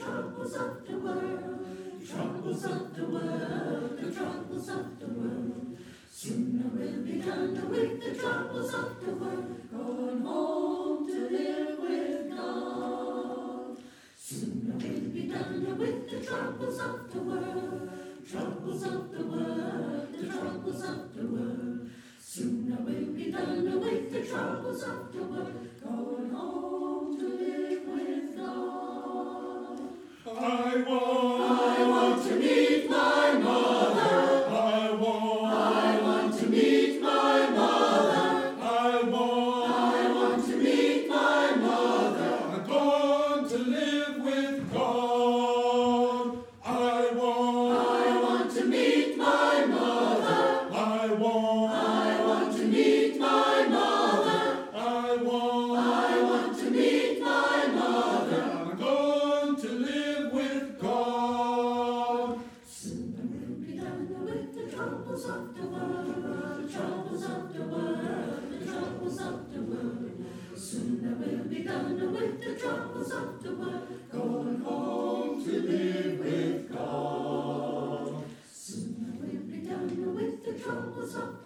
troubles of the world, the troubles of the world, the troubles of the world. Soon I will be done with the troubles of the world, going home to live with God. Soon I will be done with the troubles of the world, troubles of the world, the troubles of the world. Soon I will be done with the troubles of the world, going home to live with God. I want to meet my mother. I want to meet my mother. I want to meet my mother. I'm going to live with God. I want to meet my mother. I want to meet my mother. I want to meet my mother. I'm going to live with God. Soon I will be done with the troubles of the world, the troubles of the world, the troubles of the world. Soon I will be done with the troubles of the world, going home to live with God. Soon I will be done with the troubles of